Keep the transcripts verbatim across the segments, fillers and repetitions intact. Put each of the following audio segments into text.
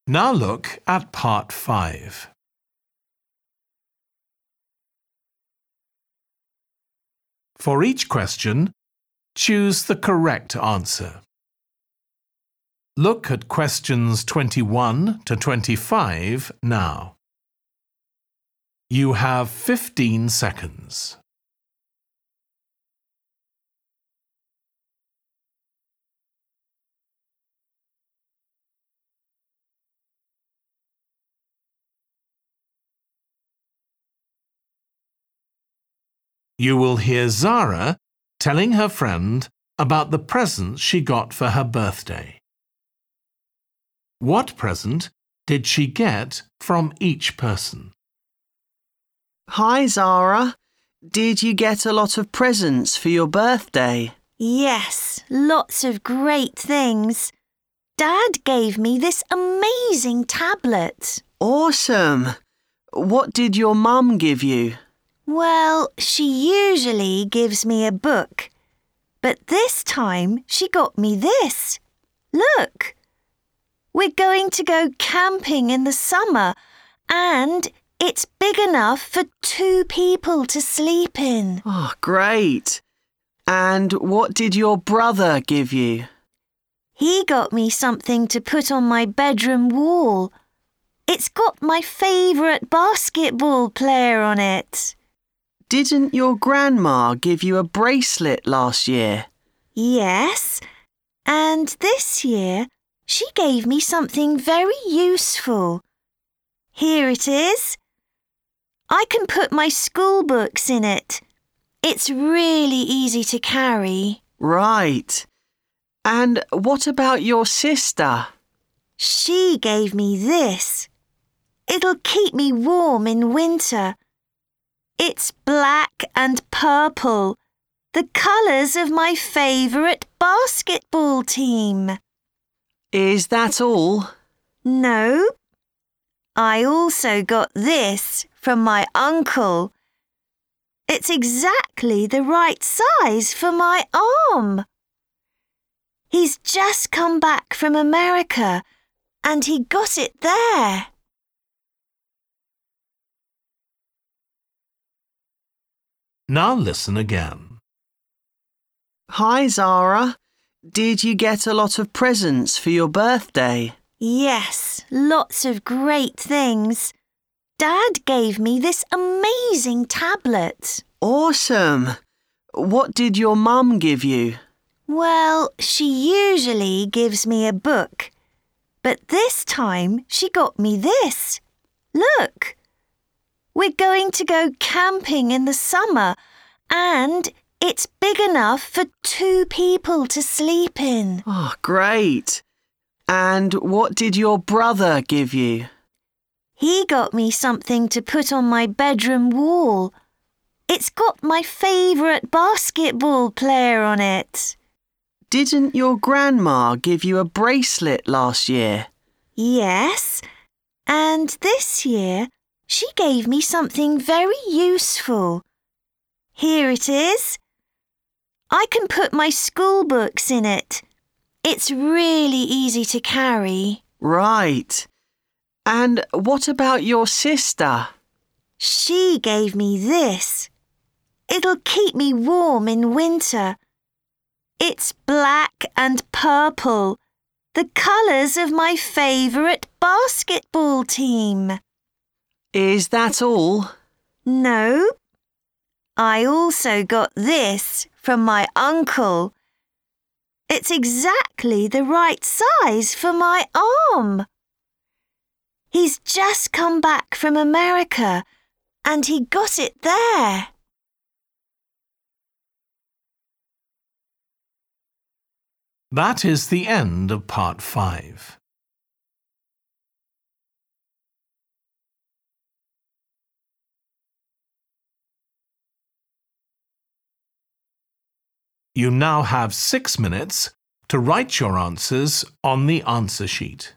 Now look at part five. For each question, choose the correct answer. Look at questions twenty-one to twenty-five now. You have fifteen seconds. You will hear Zara telling her friend about the presents she got for her birthday. What present did she get from each person? Hi, Zara. Did you get a lot of presents for your birthday? Yes, lots of great things. Dad gave me this amazing tablet. Awesome. What did your mum give you? Well, she usually gives me a book, but this time she got me this. Look, we're going to go camping in the summer and it's big enough for two people to sleep in. Oh, great. And what did your brother give you? He got me something to put on my bedroom wall. It's got my favourite basketball player on it. Didn't your grandma give you a bracelet last year? Yes, and this year she gave me something very useful. Here it is. I can put my school books in it. It's really easy to carry. Right. And what about your sister? She gave me this. It'll keep me warm in winter. It's black and purple, the colours of my favourite basketball team. Is that all? No. I also got this from my uncle. It's exactly the right size for my arm. He's just come back from America and he got it there. Now listen again. Hi, Zara. Did you get a lot of presents for your birthday? Yes, lots of great things. Dad gave me this amazing tablet. Awesome. What did your mum give you? Well, she usually gives me a book, but this time she got me this. Look, we're going to go camping in the summer and it's big enough for two people to sleep in. Oh, great. And what did your brother give you? He got me something to put on my bedroom wall. It's got my favourite basketball player on it. Didn't your grandma give you a bracelet last year? Yes, and this year she gave me something very useful. Here it is. I can put my school books in it. It's really easy to carry. Right. And what about your sister? She gave me this. It'll keep me warm in winter. It's black and purple, the colours of my favourite basketball team. Is that all? No. I also got this from my uncle. It's exactly the right size for my arm. He's just come back from America and he got it there. That is the end of part five. You now have six minutes to write your answers on the answer sheet.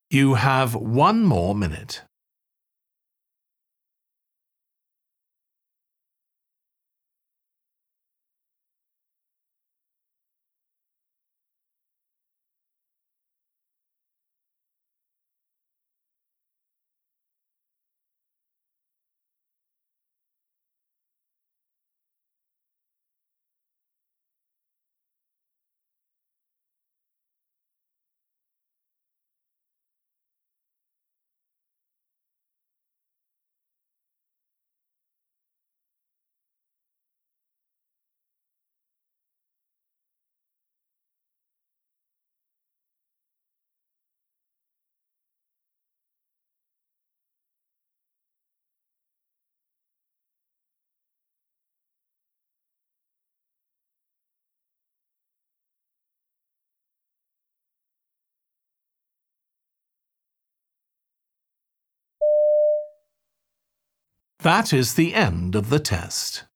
You have one more minute. That is the end of the test.